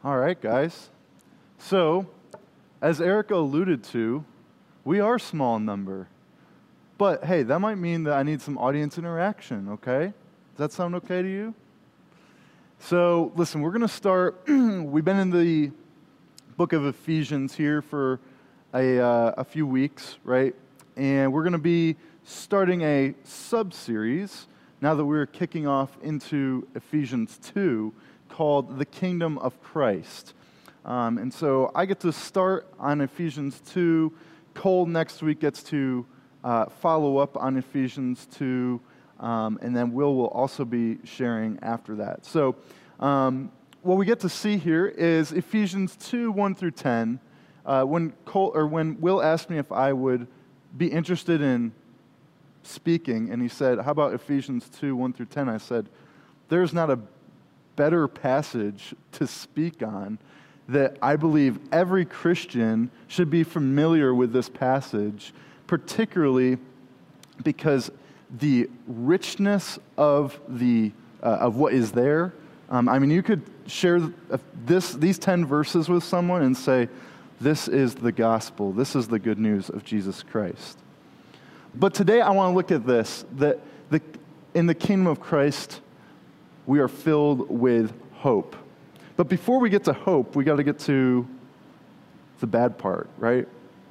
All right, guys. So, as Erica alluded to, we are small in number. But hey, that might mean that I need some audience interaction, okay? Does that sound okay to you? So, listen, we're going to start. We've been in the book of Ephesians here for a few weeks, right? And we're going to be starting a sub-series now that we're kicking off into Ephesians 2 called The Kingdom of Christ. And so I get to start on Ephesians 2. Cole next week gets to follow up on Ephesians 2, and then Will also be sharing after that. So what we get to see here is Ephesians 2, 1 through 10. When Will asked me if I would be interested in speaking, and he said, how about Ephesians 2, 1 through 10? I said, there's not a better passage to speak on that I believe every Christian should be familiar with this passage, particularly because the richness of what is there. You could share these 10 verses with someone and say, this is the gospel. This is the good news of Jesus Christ. But today I want to look at this, that in the kingdom of Christ, we are filled with hope. But before we get to hope, we got to get to the bad part, right?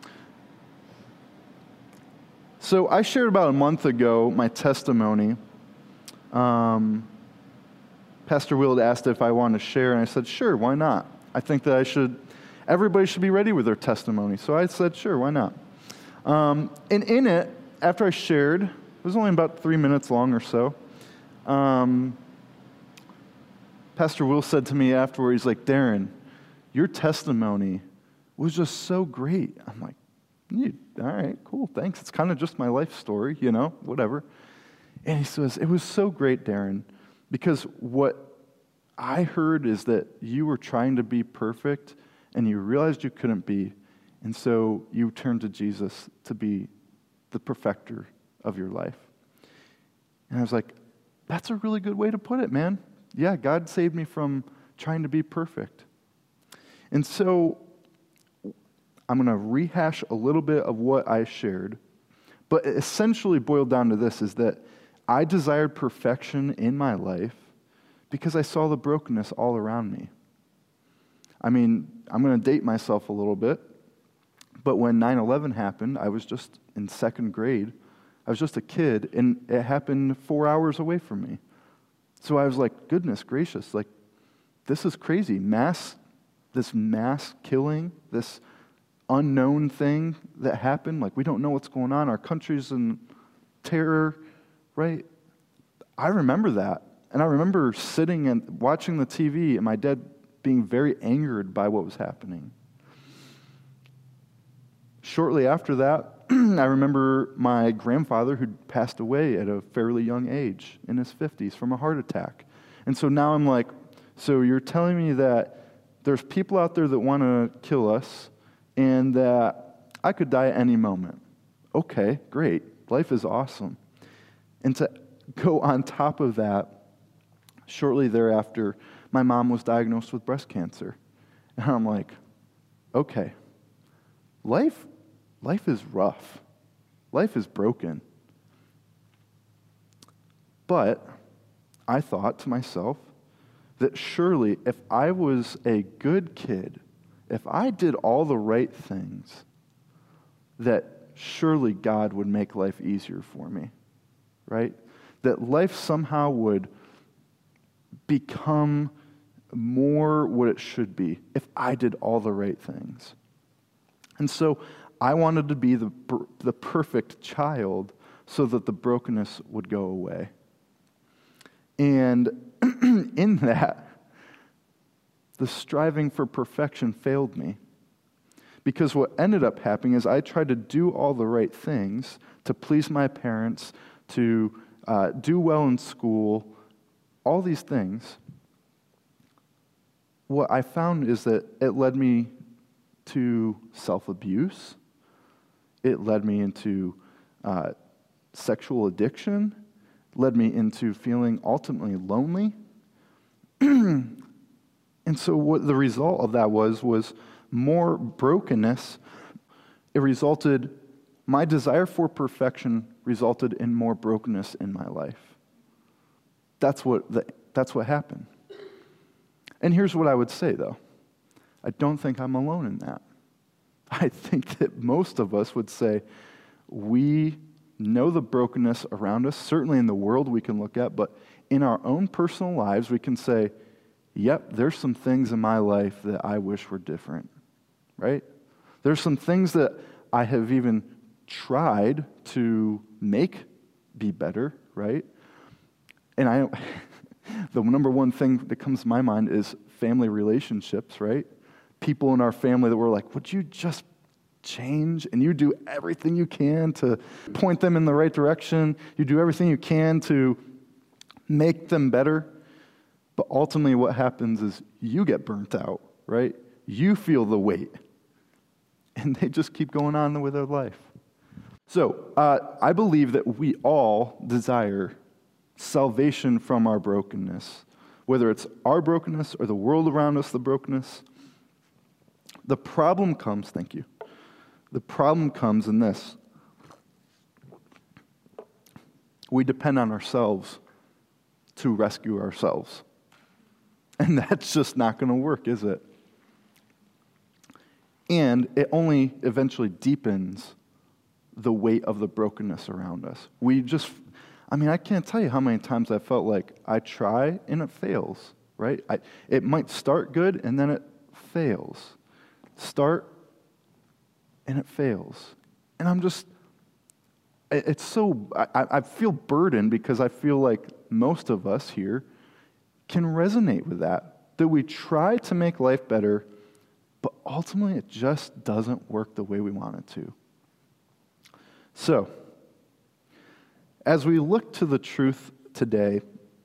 So I shared about a month ago my testimony. Pastor Will asked if I wanted to share, and I said, sure, why not? I think that everybody should be ready with their testimony. So I said, sure, why not? And in it, after I shared, it was only about 3 minutes long or so, Pastor Will said to me afterward, he's like, Darren, your testimony was just so great. I'm like, all right, cool, thanks. It's kind of just my life story, whatever. And he says, it was so great, Darren, because what I heard is that you were trying to be perfect and you realized you couldn't be, and so you turned to Jesus to be the perfecter of your life. And I was like, that's a really good way to put it, man. Yeah, God saved me from trying to be perfect. And so I'm going to rehash a little bit of what I shared, but it essentially boiled down to this, is that I desired perfection in my life because I saw the brokenness all around me. I'm going to date myself a little bit, but when 9/11 happened, I was just in second grade. I was just a kid, and it happened 4 hours away from me. So I was like, goodness gracious, this is crazy. This mass killing, this unknown thing that happened, we don't know what's going on. Our country's in terror, right? I remember that. And I remember sitting and watching the TV and my dad being very angered by what was happening. Shortly after that, I remember my grandfather who'd passed away at a fairly young age, in his 50s, from a heart attack. And so now I'm like, so you're telling me that there's people out there that want to kill us and that I could die at any moment. Okay, great. Life is awesome. And to go on top of that, shortly thereafter, my mom was diagnosed with breast cancer. And I'm like, okay, life is rough. Life is broken. But I thought to myself that surely if I was a good kid, if I did all the right things, that surely God would make life easier for me, right? That life somehow would become more what it should be if I did all the right things. And so I wanted to be the perfect child so that the brokenness would go away. And in that, the striving for perfection failed me. Because what ended up happening is I tried to do all the right things to please my parents, to do well in school, all these things. What I found is that it led me to self-abuse. It led me into sexual addiction, led me into feeling ultimately lonely. And so what the result of that was more brokenness. My desire for perfection resulted in more brokenness in my life. That's what happened. And here's what I would say, though. I don't think I'm alone in that. I think that most of us would say we know the brokenness around us, certainly in the world we can look at, but in our own personal lives, we can say, yep, there's some things in my life that I wish were different, right? There's some things that I have even tried to make be better, right? And the number one thing that comes to my mind is family relationships, right? People in our family that were like, would you just change? And you do everything you can to point them in the right direction. You do everything you can to make them better. But ultimately what happens is you get burnt out, right? You feel the weight. And they just keep going on with their life. So I believe that we all desire salvation from our brokenness, whether it's our brokenness or the world around us, the brokenness. The problem comes, thank you. The problem comes in this. We depend on ourselves to rescue ourselves. And that's just not going to work, is it? And it only eventually deepens the weight of the brokenness around us. I can't tell you how many times I felt like I try and it fails, right? It might start good and then it fails. Start and it fails. And I feel burdened because I feel like most of us here can resonate with that we try to make life better, but ultimately it just doesn't work the way we want it to. So, as we look to the truth today,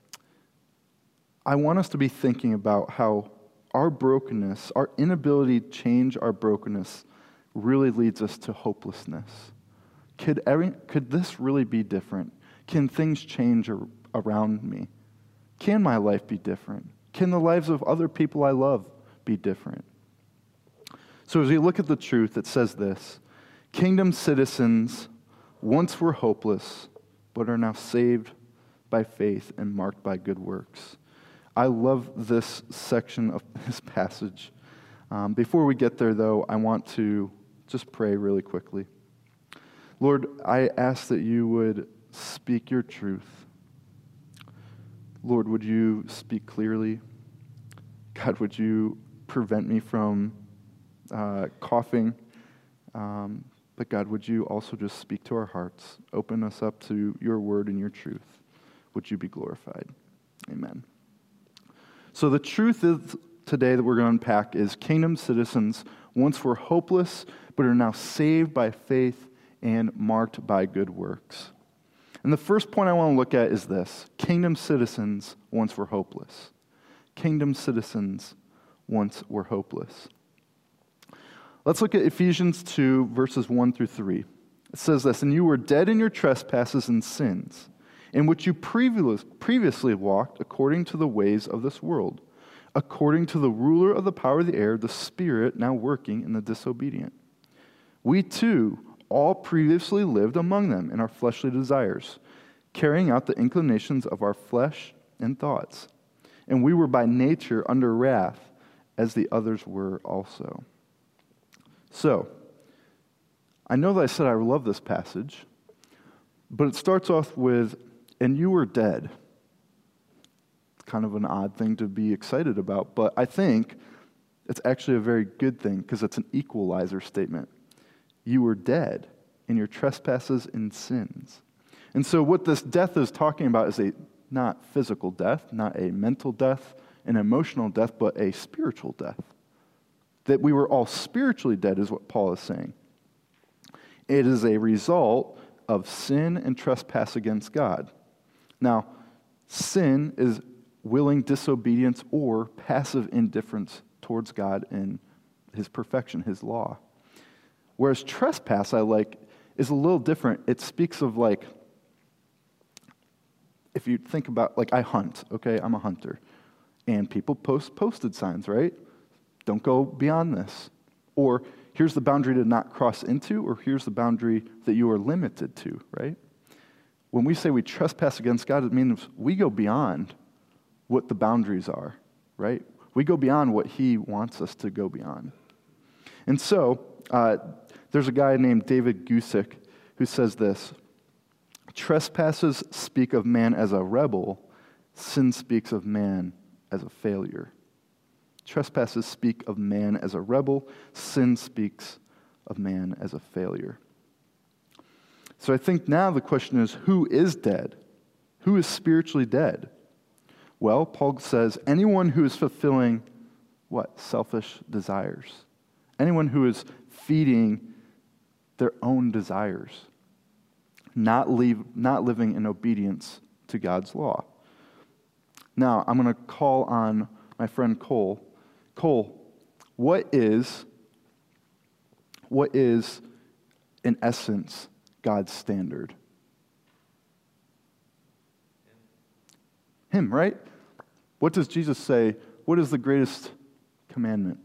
I want us to be thinking about how our brokenness, our inability to change our brokenness, really leads us to hopelessness. Could this really be different? Can things change around me? Can my life be different? Can the lives of other people I love be different? So as we look at the truth, it says this: kingdom citizens once were hopeless, but are now saved by faith and marked by good works. I love this section of this passage. Before we get there, though, I want to just pray really quickly. Lord, I ask that you would speak your truth. Lord, would you speak clearly? God, would you prevent me from coughing? But God, would you also just speak to our hearts? Open us up to your word and your truth. Would you be glorified? Amen. So the truth is today that we're going to unpack is kingdom citizens once were hopeless, but are now saved by faith and marked by good works. And the first point I want to look at is this: kingdom citizens once were hopeless. Kingdom citizens once were hopeless. Let's look at Ephesians 2, verses 1 through 3. It says this: and you were dead in your trespasses and sins, in which you previously walked according to the ways of this world, according to the ruler of the power of the air, the spirit now working in the disobedient. We too all previously lived among them in our fleshly desires, carrying out the inclinations of our flesh and thoughts. And we were by nature under wrath, as the others were also. So, I know that I said I love this passage, but it starts off with, and you were dead. It's kind of an odd thing to be excited about, but I think it's actually a very good thing because it's an equalizer statement. You were dead in your trespasses and sins. And so what this death is talking about is not physical death, not a mental death, an emotional death, but a spiritual death. That we were all spiritually dead is what Paul is saying. It is a result of sin and trespass against God. Now, sin is willing disobedience or passive indifference towards God and his perfection, his law. Whereas trespass, is a little different. It speaks of if you think about, I hunt, okay? I'm a hunter. And people post posted signs, right? Don't go beyond this. Or here's the boundary to not cross into, or here's the boundary that you are limited to, right? When we say we trespass against God, it means we go beyond what the boundaries are, right? We go beyond what He wants us to go beyond. And so, there's a guy named David Gusick who says this: trespasses speak of man as a rebel, sin speaks of man as a failure. Trespasses speak of man as a rebel, sin speaks of man as a failure. So I think now the question is, who is dead? Who is spiritually dead? Well, Paul says anyone who is fulfilling what? Selfish desires. Anyone who is feeding their own desires. Not living in obedience to God's law. Now, I'm going to call on my friend Cole. Cole, what is, in essence, God's standard? Him, right? What does Jesus say? What is the greatest commandment?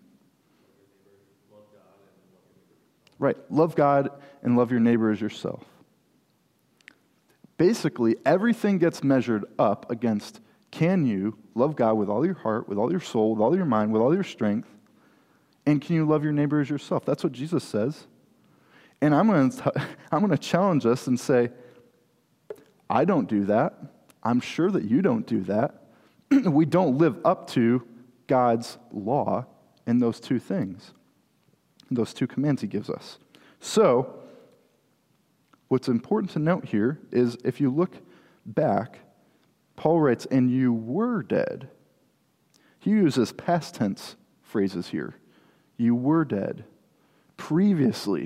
Right, love God and love your neighbor as yourself. Basically, everything gets measured up against, can you love God with all your heart, with all your soul, with all your mind, with all your strength, and can you love your neighbor as yourself? That's what Jesus says. And I'm going to challenge us and say, I don't do that. I'm sure that you don't do that. We don't live up to God's law in those two things, those two commands He gives us. So, what's important to note here is if you look back, Paul writes, and you were dead. He uses past tense phrases here. You were dead. Previously.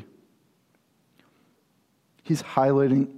He's highlighting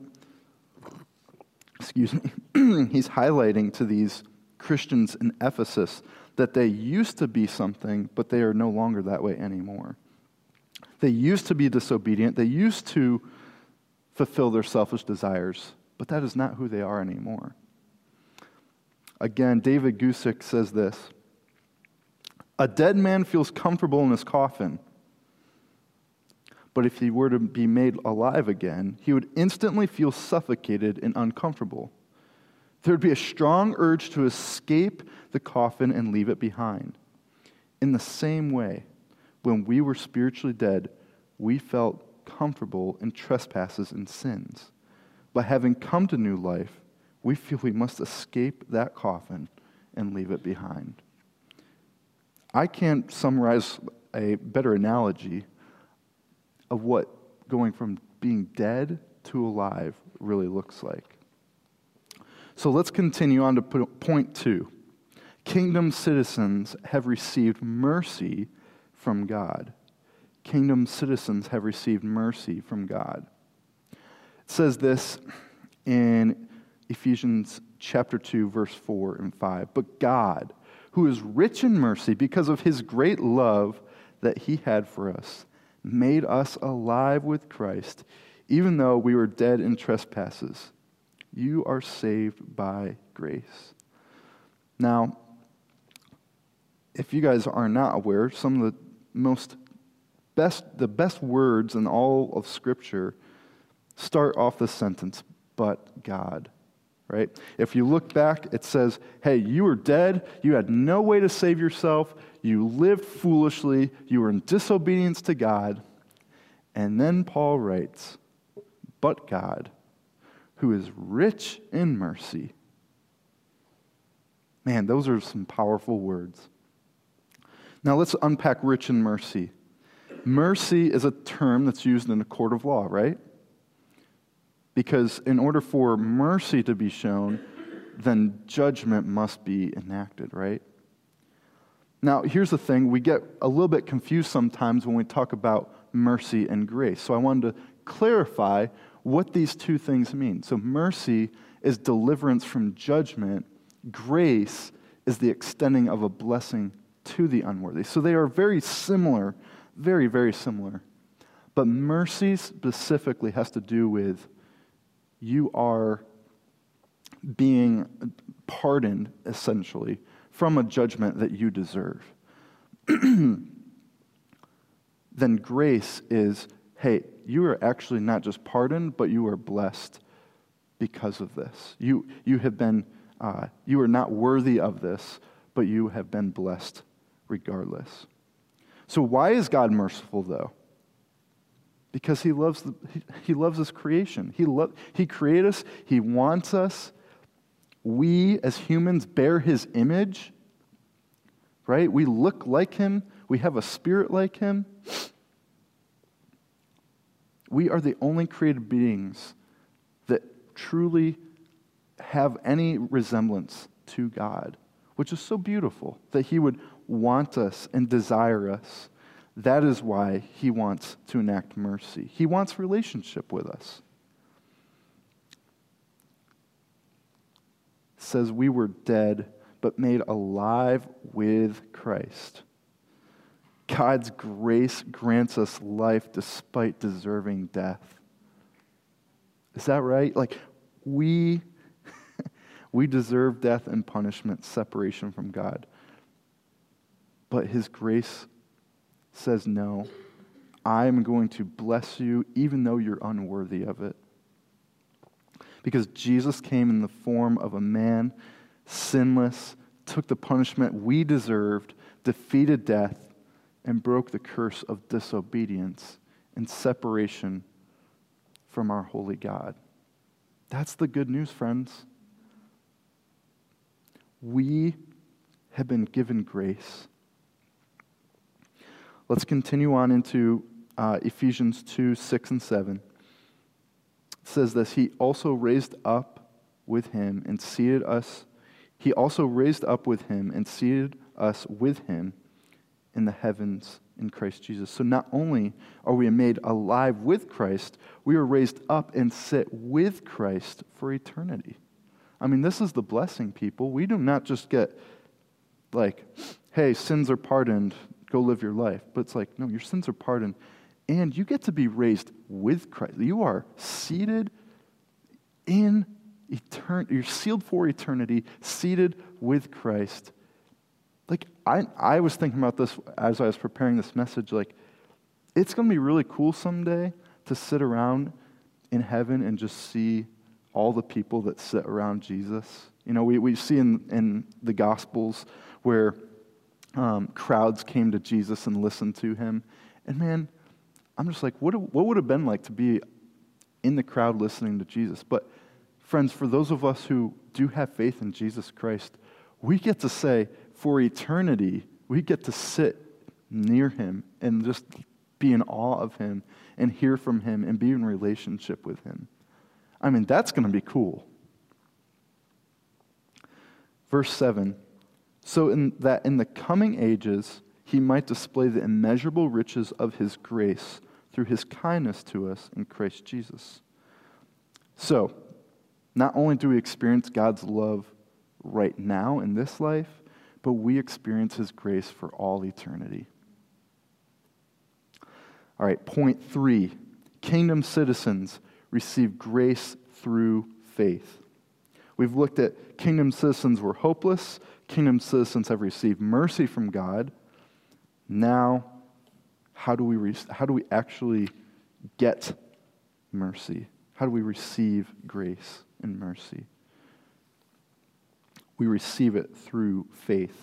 to these Christians in Ephesus that they used to be something, but they are no longer that way anymore. They used to be disobedient. They used to fulfill their selfish desires, but that is not who they are anymore. Again, David Gusick says this: a dead man feels comfortable in his coffin, but if he were to be made alive again, he would instantly feel suffocated and uncomfortable. There would be a strong urge to escape the coffin and leave it behind. In the same way, when we were spiritually dead, we felt comfortable in trespasses and sins. But having come to new life, we feel we must escape that coffin and leave it behind. I can't summarize a better analogy of what going from being dead to alive really looks like. So let's continue on to point 2. Kingdom citizens have received mercy from God. Kingdom citizens have received mercy from God. It says this in Ephesians chapter 2, verse 4 and 5. But God, who is rich in mercy because of His great love that He had for us, made us alive with Christ, even though we were dead in trespasses. You are saved by grace. Now, if you guys are not aware, some of the best words in all of Scripture start off the sentence, but God, right? If you look back, it says, hey, you were dead, you had no way to save yourself, you lived foolishly, you were in disobedience to God. And then Paul writes, but God, who is rich in mercy. Man, those are some powerful words. Now let's unpack rich in mercy. Mercy is a term that's used in a court of law, right? Because in order for mercy to be shown, then judgment must be enacted, right? Now, here's the thing. We get a little bit confused sometimes when we talk about mercy and grace. So I wanted to clarify what these two things mean. So mercy is deliverance from judgment. Grace is the extending of a blessing to the unworthy. So they are very similar, very, very similar. But mercy specifically has to do with you are being pardoned, essentially, from a judgment that you deserve. Then grace is, hey, you are actually not just pardoned, but you are blessed because of this. You have been, you are not worthy of this, but you have been blessed regardless. So why is God merciful, though? Because he loves his creation. He created us. He wants us. We, as humans, bear his image, right? We look like him. We have a spirit like him. We are the only created beings that truly have any resemblance to God, which is so beautiful that he would want us and desire us. That is why he wants to enact mercy. He wants relationship with us. It says we were dead, but made alive with Christ. God's grace grants us life despite deserving death. Is that right? Like, we deserve death and punishment, separation from God. But his grace says, no, I'm going to bless you even though you're unworthy of it. Because Jesus came in the form of a man, sinless, took the punishment we deserved, defeated death, and broke the curse of disobedience and separation from our holy God. That's the good news, friends. We have been given grace. Let's continue on into Ephesians 2, 6 and 7. It says this, he also raised up with him and seated us. He also raised up with him and seated us with him in the heavens in Christ Jesus. So not only are we made alive with Christ, we are raised up and sit with Christ for eternity. I mean, this is the blessing, people. We do not just get like, hey, sins are pardoned, go live your life. But it's like, no, your sins are pardoned, and you get to be raised with Christ. You are seated in eternity. You're sealed for eternity, seated with Christ. Like, I was thinking about this as I was preparing this message. Like, it's going to be really cool someday to sit around in heaven and just see all the people that sit around Jesus. You know, we see in the Gospels where crowds came to Jesus and listened to him. And man, I'm just like, what would it have been like to be in the crowd listening to Jesus? But friends, for those of us who do have faith in Jesus Christ, we get to say, for eternity, we get to sit near him and just be in awe of him and hear from him and be in relationship with him. I mean, that's going to be cool. Verse 7, so in the coming ages, he might display the immeasurable riches of his grace through his kindness to us in Christ Jesus. So, not only do we experience God's love right now in this life, but we experience his grace for all eternity. All right, point 3. Kingdom citizens receive grace through faith. We've looked at kingdom citizens were hopeless. Kingdom citizens have received mercy from God. Now, how do we actually get mercy? How do we receive grace and mercy? We receive it through faith.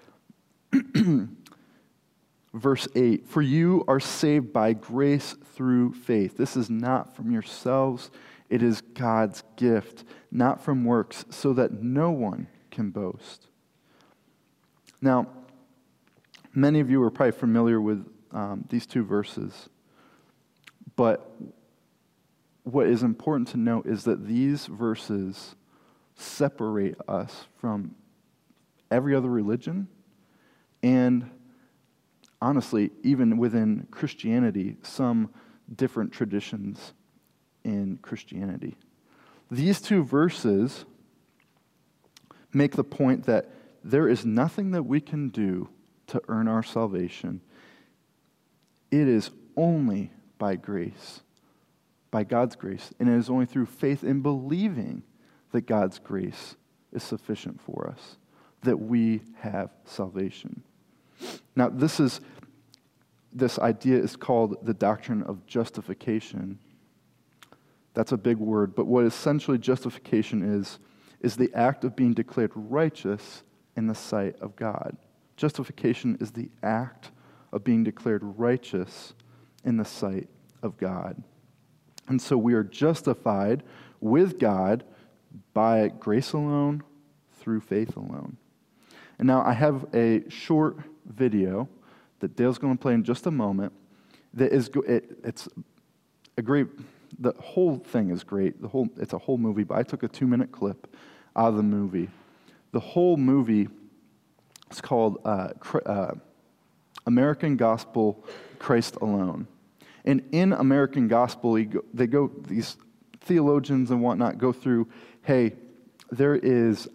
Verse 8, for you are saved by grace through faith. This is not from yourselves. It is God's gift, not from works, so that no one can boast. Now, many of you are probably familiar with these two verses, but what is important to note is that these verses separate us from every other religion, and honestly, even within Christianity, some different traditions in Christianity. These two verses make the point that there is nothing that we can do to earn our salvation. It is only by grace, by God's grace, and it is only through faith in believing that God's grace is sufficient for us. that we have salvation. Now, this idea is called the doctrine of justification. That's a big word, but what essentially justification is the act of being declared righteous in the sight of God. Justification is the act of being declared righteous in the sight of God. And so we are justified with God by grace alone, through faith alone. And now I have a short video that Dale's going to play in just a moment. That is, it's a great. The whole thing is great. It's a whole movie, but I took a 2-minute clip out of the movie. The whole movie is called American Gospel, Christ Alone. And in American Gospel, these theologians and whatnot go through, hey, there is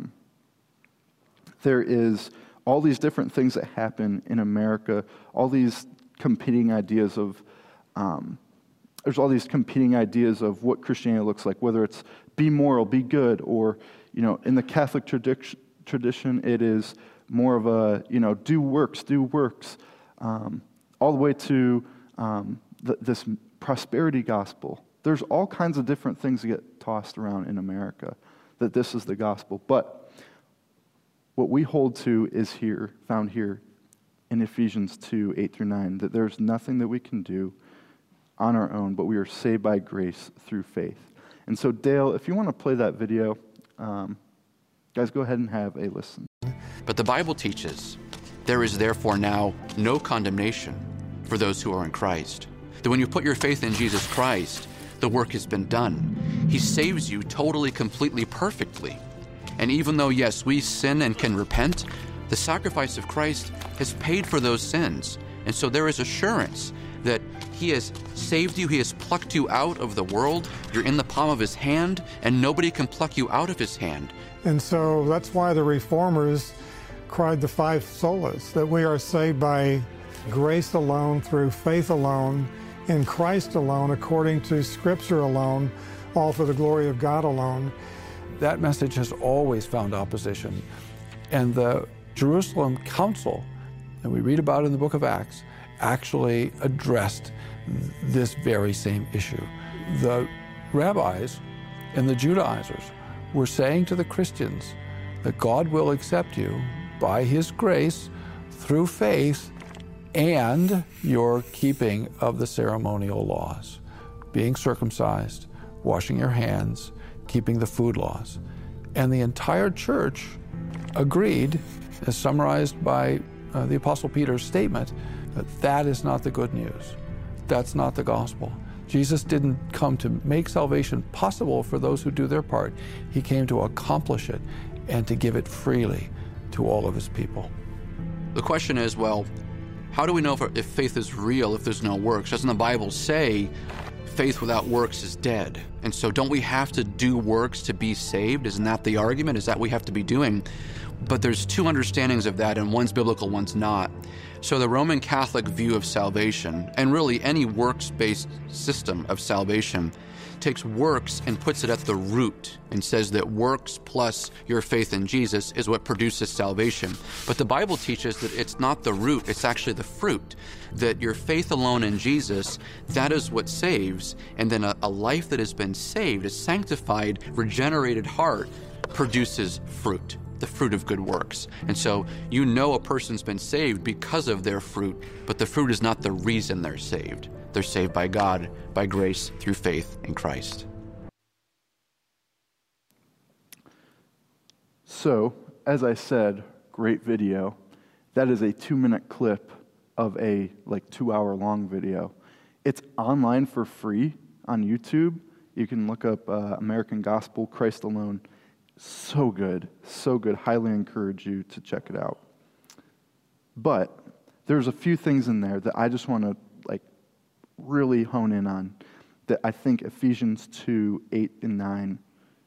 all these different things that happen in America, all these competing ideas of, there's all these competing ideas of what Christianity looks like, whether it's be moral, be good, or, in the Catholic tradition, it is more of a, do works, all the way to this prosperity gospel. There's all kinds of different things that get tossed around in America, that this is the gospel. But what we hold to is found here in Ephesians 2, 8-9, that there's nothing that we can do on our own, but we are saved by grace through faith. And so, Dale, if you want to play that video, guys, go ahead and have a listen. But the Bible teaches, there is therefore now no condemnation for those who are in Christ. That when you put your faith in Jesus Christ, the work has been done. He saves you totally, completely, perfectly. And even though, yes, we sin and can repent, the sacrifice of Christ has paid for those sins. And so there is assurance that He has saved you, He has plucked you out of the world, you're in the palm of His hand, and nobody can pluck you out of His hand. And so that's why the Reformers cried the 5 solas, that we are saved by grace alone, through faith alone, in Christ alone, according to Scripture alone, all for the glory of God alone. That message has always found opposition. And the Jerusalem Council, that we read about in the book of Acts, actually addressed this very same issue. The rabbis and the Judaizers were saying to the Christians that God will accept you by His grace through faith and your keeping of the ceremonial laws, being circumcised, washing your hands, keeping the food laws. And the entire church agreed, as summarized by the Apostle Peter's statement, that that is not the good news. That's not the gospel. Jesus didn't come to make salvation possible for those who do their part. He came to accomplish it and to give it freely to all of His people. The question is, well, how do we know if faith is real if there's no works? Doesn't the Bible say faith without works is dead? And so don't we have to do works to be saved? Isn't that the argument? Is that what we have to be doing? But there's 2 understandings of that, and one's biblical, one's not. So the Roman Catholic view of salvation, and really any works-based system of salvation, takes works and puts it at the root and says that works plus your faith in Jesus is what produces salvation. But the Bible teaches that it's not the root, it's actually the fruit. That your faith alone in Jesus, that is what saves, and then a life that has been saved, a sanctified, regenerated heart, produces fruit. The fruit of good works. And so you know a person's been saved because of their fruit, but the fruit is not the reason they're saved. They're saved by God, by grace, through faith in Christ. So, as I said, great video. That is a 2-minute clip of a 2-hour-long video. It's online for free on YouTube. You can look up American Gospel, Christ Alone. So good, so good. Highly encourage you to check it out. But there's a few things in there that I just want to really hone in on, that I think Ephesians 2, 8 and 9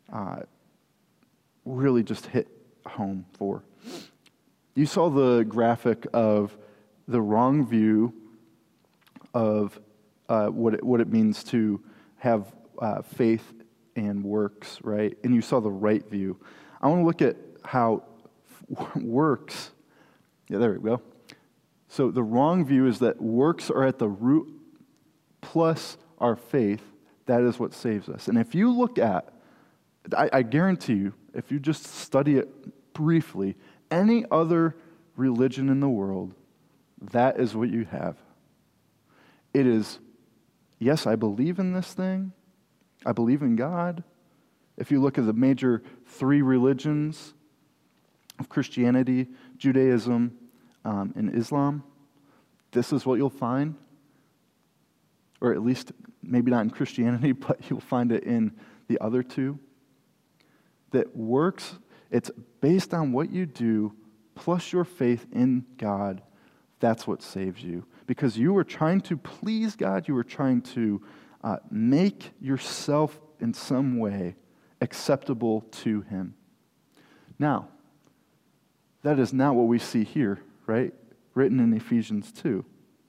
really just hit home for. You saw the graphic of the wrong view of what it means to have faith and works, right? And you saw the right view. I want to look at how works, yeah, there we go. So the wrong view is that works are at the root plus our faith. That is what saves us. And if you look at, I guarantee you, if you just study it briefly, any other religion in the world, that is what you have. It is, yes, I believe in this thing. I believe in God. If you look at the major three religions of Christianity, Judaism, and Islam, this is what you'll find. Or at least, maybe not in Christianity, but you'll find it in the other two. That works, it's based on what you do plus your faith in God. That's what saves you. Because you were trying to please God, you were trying to make yourself in some way acceptable to Him. Now, that is not what we see here, right? Written in Ephesians 2.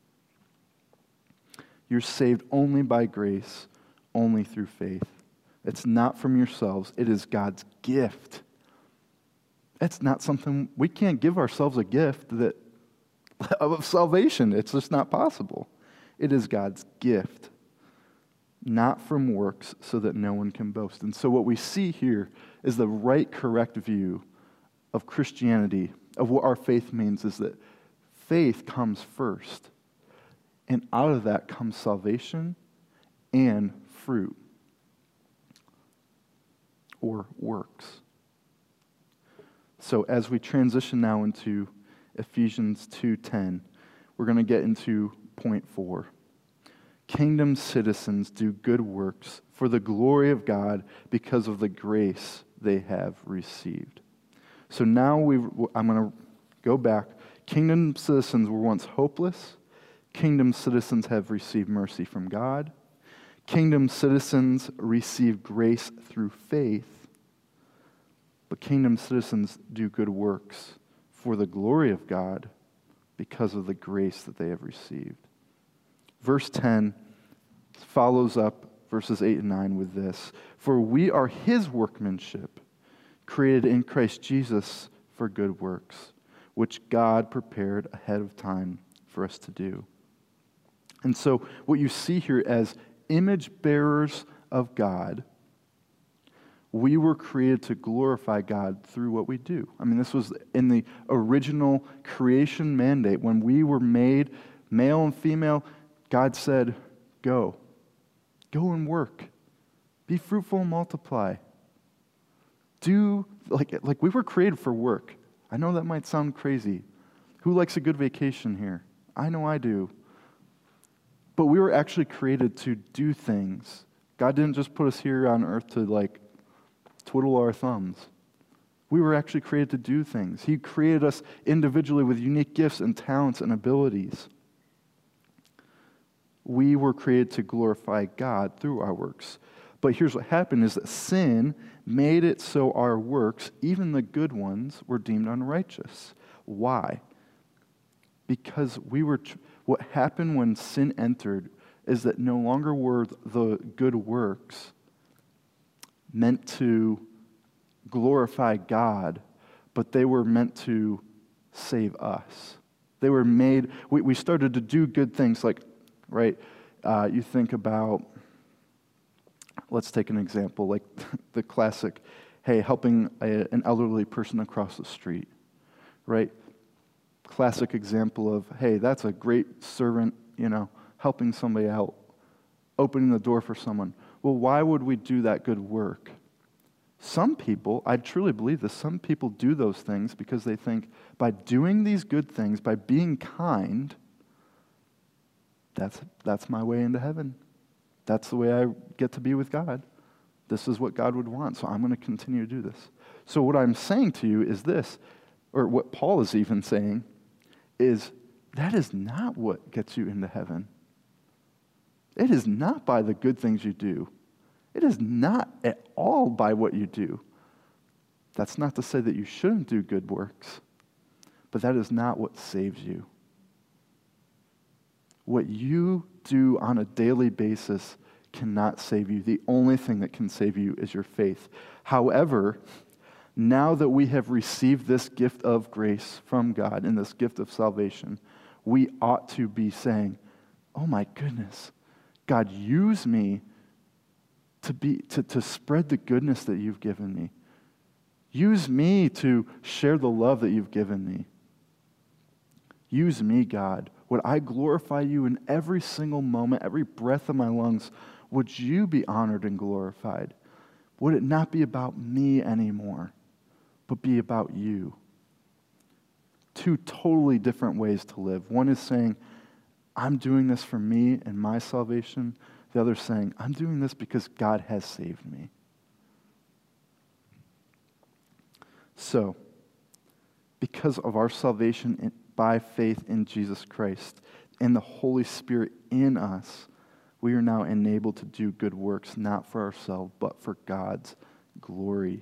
You're saved only by grace, only through faith. It's not from yourselves. It is God's gift. It's not something, we can't give ourselves a gift of salvation. It's just not possible. It is God's gift, not from works, so that no one can boast. And so what we see here is the right, correct view of Christianity, of what our faith means, is that faith comes first. And out of that comes salvation and fruit, or works. So as we transition now into Ephesians 2:10, we're going to get into point 4. Kingdom citizens do good works for the glory of God because of the grace they have received. So now I'm going to go back. Kingdom citizens were once hopeless. Kingdom citizens have received mercy from God. Kingdom citizens receive grace through faith. But kingdom citizens do good works for the glory of God because of the grace that they have received. Verse 10 follows up verses 8 and 9 with this. For we are His workmanship, created in Christ Jesus for good works, which God prepared ahead of time for us to do. And so what you see here as image bearers of God, we were created to glorify God through what we do. I mean, this was in the original creation mandate. When we were made male and female, God said, go and work. Be fruitful and multiply. Do, like we were created for work. I know that might sound crazy. Who likes a good vacation here? I know I do. But we were actually created to do things. God didn't just put us here on earth to twiddle our thumbs. We were actually created to do things. He created us individually with unique gifts and talents and abilities. We were created to glorify God through our works. But here's what happened is that sin made it so our works, even the good ones, were deemed unrighteous. Why? Because what happened when sin entered is that no longer were the good works meant to glorify God, but they were meant to save us. They were made, we started to do good things you think about, let's take an example, like the classic, hey, helping an elderly person across the street, right? Classic example of, hey, that's a great servant, helping somebody out, opening the door for someone. Well, why would we do that good work? Some people, I truly believe this, some people do those things because they think by doing these good things, by being kind, that's my way into heaven. That's the way I get to be with God. This is what God would want, so I'm going to continue to do this. So what I'm saying to you is this, or what Paul is even saying, is that is not what gets you into heaven. It is not by the good things you do. It is not at all by what you do. That's not to say that you shouldn't do good works, but that is not what saves you. What you do on a daily basis cannot save you. The only thing that can save you is your faith. However, now that we have received this gift of grace from God and this gift of salvation, we ought to be saying, oh my goodness, God, use me to spread the goodness that you've given me. Use me to share the love that you've given me. Use me, God. Would I glorify you in every single moment, every breath of my lungs? Would you be honored and glorified? Would it not be about me anymore, but be about you? Two totally different ways to live. One is saying, I'm doing this for me and my salvation. The other is saying, I'm doing this because God has saved me. So, because of our salvation by faith in Jesus Christ and the Holy Spirit in us, we are now enabled to do good works, not for ourselves, but for God's glory.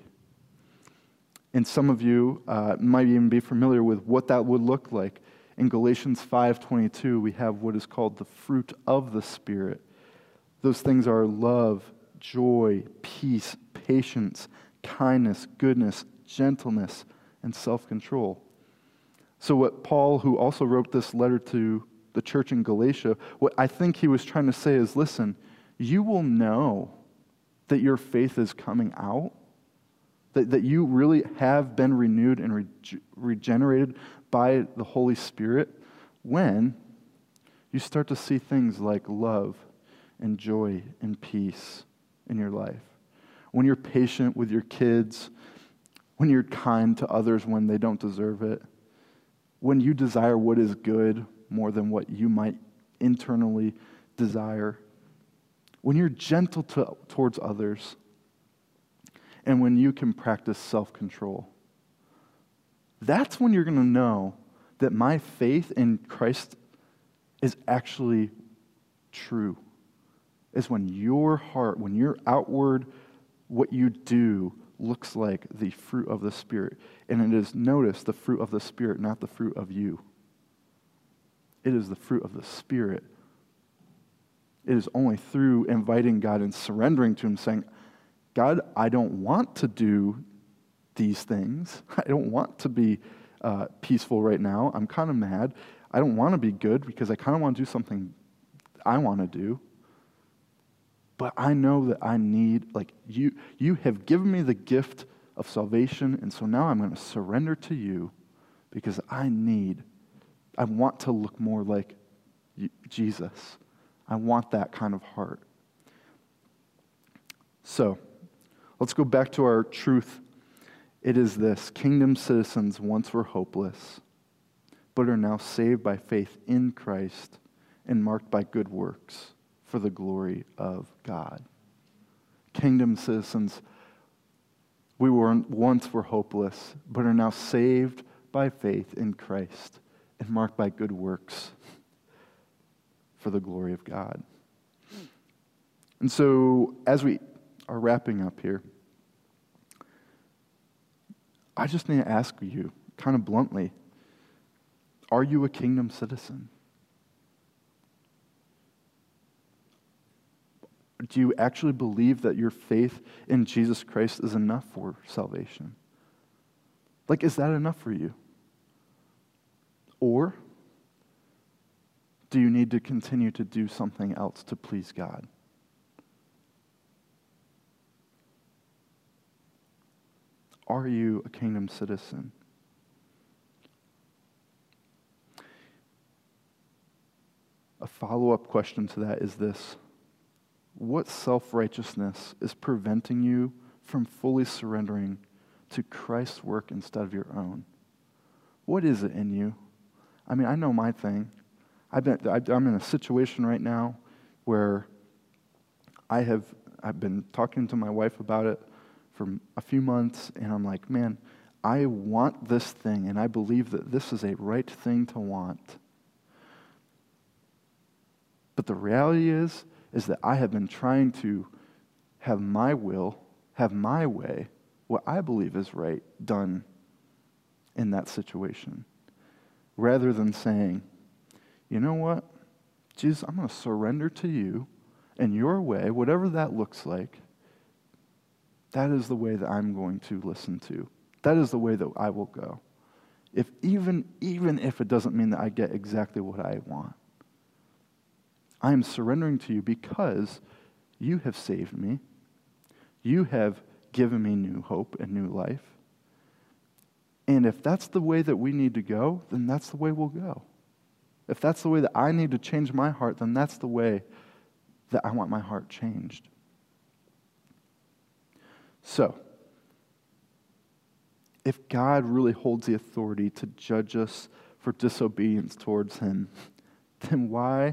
And some of you might even be familiar with what that would look like. In Galatians 5:22, we have what is called the fruit of the Spirit. Those things are love, joy, peace, patience, kindness, goodness, gentleness, and self-control. So what Paul, who also wrote this letter to the church in Galatia, what I think he was trying to say is, listen, you will know that your faith is coming out, that you really have been renewed and regenerated by the Holy Spirit when you start to see things like love and joy and peace in your life. When you're patient with your kids, when you're kind to others when they don't deserve it, when you desire what is good more than what you might internally desire, when you're gentle towards others, and when you can practice self-control. That's when you're going to know that my faith in Christ is actually true. Is when your heart, when your outward, what you do looks like the fruit of the Spirit. And it is, notice, the fruit of the Spirit, not the fruit of you. It is the fruit of the Spirit. It is only through inviting God and surrendering to Him, saying, God, I don't want to do these things. I don't want to be peaceful right now. I'm kind of mad. I don't want to be good because I kind of want to do something I want to do. But I know that I need, like, you have given me the gift of salvation, and so now I'm going to surrender to you because I want to look more like Jesus. I want that kind of heart. So, let's go back to our truth. It is this: kingdom citizens once were hopeless, but are now saved by faith in Christ and marked by good works for the glory of God. Kingdom citizens, we once were hopeless, but are now saved by faith in Christ and marked by good works for the glory of God. And so, as we are wrapping up here, I just need to ask you, kind of bluntly, are you a kingdom citizen? Do you actually believe that your faith in Jesus Christ is enough for salvation? Like, is that enough for you? Or do you need to continue to do something else to please God? Are you a kingdom citizen? A follow-up question to that is this: what self-righteousness is preventing you from fully surrendering to Christ's work instead of your own? What is it in you? I mean, I know my thing. I'm in a situation right now where I've been talking to my wife about it for a few months, and I'm like, man, I want this thing, and I believe that this is a right thing to want. But the reality is that I have been trying to have my will, have my way, what I believe is right, done in that situation. Rather than saying, you know what, Jesus, I'm going to surrender to you and your way, whatever that looks like. That is the way that I'm going to listen to. That is the way that I will go. Even if it doesn't mean that I get exactly what I want. I am surrendering to you because you have saved me. You have given me new hope and new life. And if that's the way that we need to go, then that's the way we'll go. If that's the way that I need to change my heart, then that's the way that I want my heart changed. So, if God really holds the authority to judge us for disobedience towards him, then why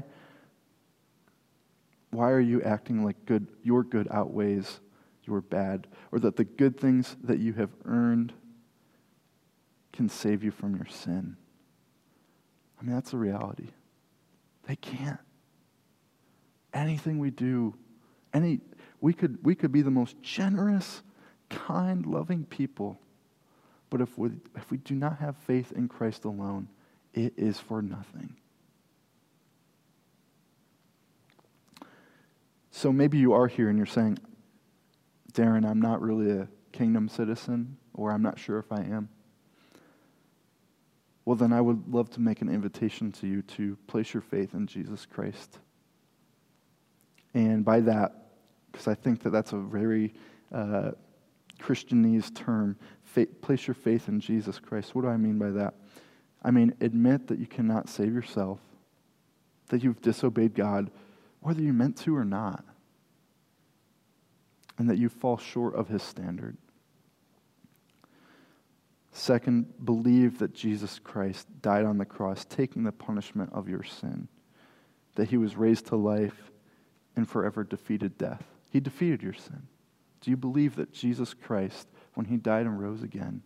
are you acting like your good outweighs your bad, or that the good things that you have earned can save you from your sin? I mean, that's the reality. They can't. Anything we do, we could be the most generous, kind, loving people, but if we do not have faith in Christ alone, it is for nothing. So maybe you are here and you're saying, Darren, I'm not really a kingdom citizen, or I'm not sure if I am. Well, then I would love to make an invitation to you to place your faith in Jesus Christ. And by that, because I think that that's a very Christianese term, place your faith in Jesus Christ. What do I mean by that? I mean, admit that you cannot save yourself, that you've disobeyed God, whether you meant to or not, and that you fall short of his standard. Second, believe that Jesus Christ died on the cross, taking the punishment of your sin, that he was raised to life and forever defeated death. He defeated your sin. Do you believe that Jesus Christ, when he died and rose again,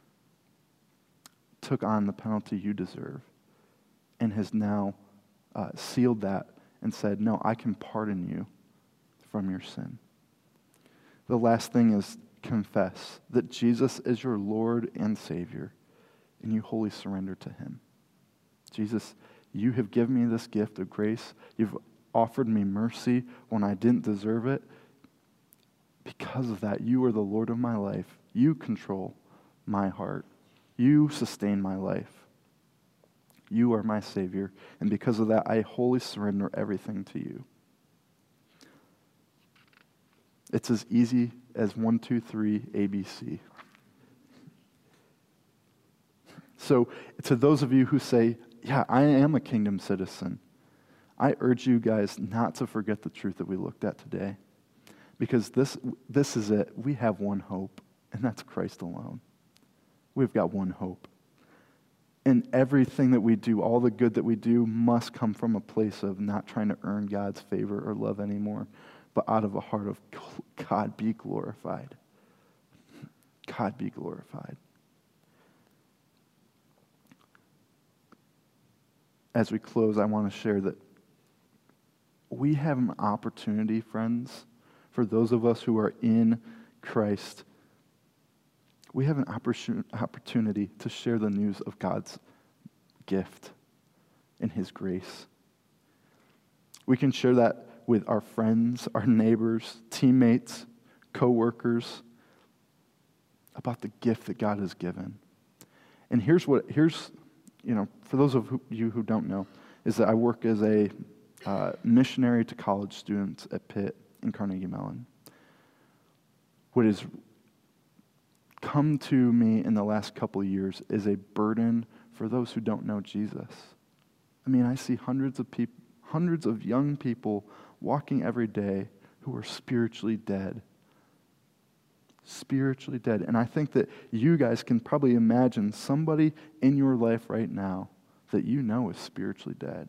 took on the penalty you deserve and has now sealed that and said, no, I can pardon you from your sin? The last thing is confess that Jesus is your Lord and Savior, and you wholly surrender to him. Jesus, you have given me this gift of grace. You've offered me mercy when I didn't deserve it. Because of that, you are the Lord of my life. You control my heart. You sustain my life. You are my Savior, and because of that, I wholly surrender everything to you. It's as easy as 1, 2, 3, ABC. So, to those of you who say, yeah, I am a kingdom citizen, I urge you guys not to forget the truth that we looked at today. Because this is it. We have one hope, and that's Christ alone. We've got one hope. And everything that we do, all the good that we do, must come from a place of not trying to earn God's favor or love anymore, but out of a heart of God be glorified. God be glorified. As we close, I want to share that we have an opportunity, friends, for those of us who are in Christ. We have an opportunity to share the news of God's gift and his grace. We can share that with our friends, our neighbors, teammates, co-workers, about the gift that God has given. And here's for those of you who don't know, is that I work as a missionary to college students at Pitt in Carnegie Mellon. What has come to me in the last couple of years is a burden for those who don't know Jesus. I mean, I see hundreds of young people walking every day who are spiritually dead. Spiritually dead. And I think that you guys can probably imagine somebody in your life right now that you know is spiritually dead.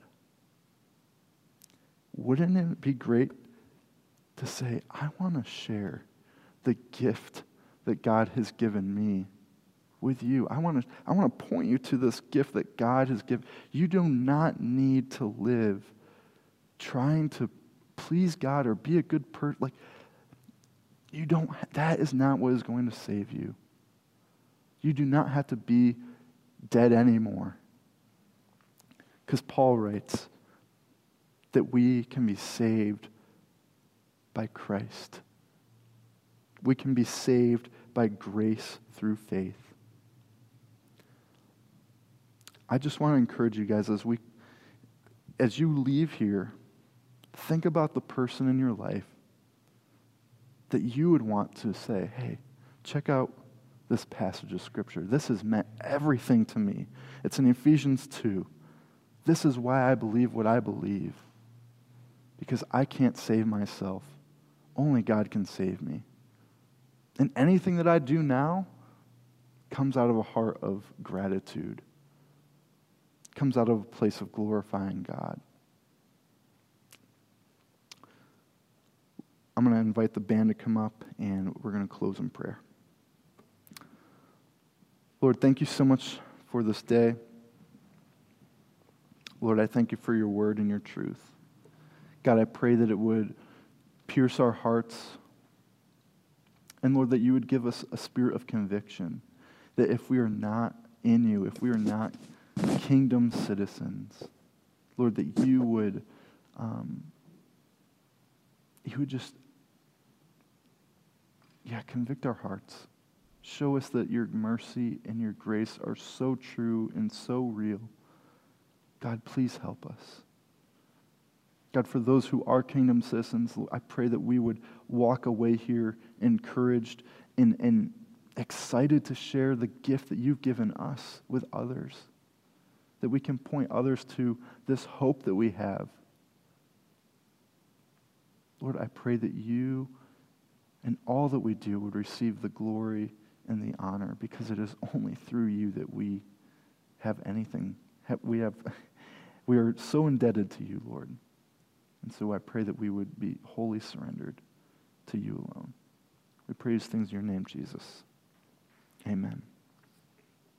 Wouldn't it be great to say, I want to share the gift that God has given me with you? I want to point you to this gift that God has given. You do not need to live trying to please God or be a good person. Like, you don't. That is not what is going to save you. You do not have to be dead anymore. Because Paul writes that we can be saved by Christ. We can be saved by grace through faith. I just want to encourage you guys as you leave here, think about the person in your life that you would want to say, hey, check out this passage of Scripture. This has meant everything to me. It's in Ephesians 2. This is why I believe what I believe. Because I can't save myself. Only God can save me. And anything that I do now comes out of a heart of gratitude. Comes out of a place of glorifying God. I'm going to invite the band to come up, and we're going to close in prayer. Lord, thank you so much for this day. Lord, I thank you for your word and your truth. God, I pray that it would pierce our hearts. And Lord, that you would give us a spirit of conviction. That if we are not in you, if we are not kingdom citizens, Lord, that you would just, convict our hearts. Show us that your mercy and your grace are so true and so real. God, please help us. God, for those who are kingdom citizens, I pray that we would walk away here encouraged and excited to share the gift that you've given us with others. That we can point others to this hope that we have. Lord, I pray that you and all that we do would receive the glory and the honor, because it is only through you that we have anything. We are so indebted to you, Lord. And so I pray that we would be wholly surrendered to you alone. We pray these things in your name, Jesus. Amen.